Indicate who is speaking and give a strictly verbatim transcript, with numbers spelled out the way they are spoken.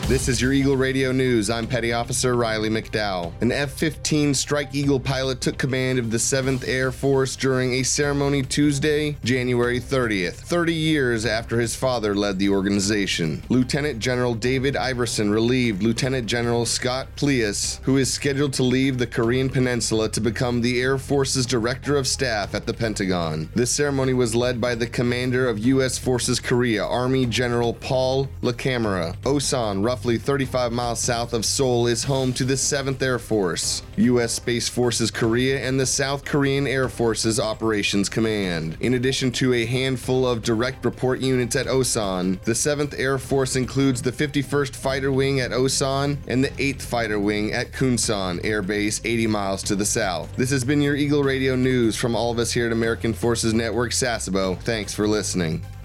Speaker 1: This is your Eagle Radio News. I'm Petty Officer Riley McDowell. An F fifteen Strike Eagle pilot took command of the seventh Air Force during a ceremony Tuesday, January thirtieth, thirty years after his father led the organization. Lieutenant General David Iverson relieved Lieutenant General Scott Plius, who is scheduled to leave the Korean Peninsula to become the Air Force's Director of Staff at the Pentagon. This ceremony was led by the commander of U S Forces Korea, Army General Paul LaCamera. Osan, roughly thirty-five miles south of Seoul, is home to the seventh Air Force, U S Space Forces Korea, and the South Korean Air Force's Operations Command. In addition to a handful of direct report units at Osan, the seventh Air Force includes the fifty-first Fighter Wing at Osan and the eighth Fighter Wing at Kunsan Air Base, eighty miles to the south. This has been your Eagle Radio News from all of us here at American Forces Network Sasebo. Thanks for listening.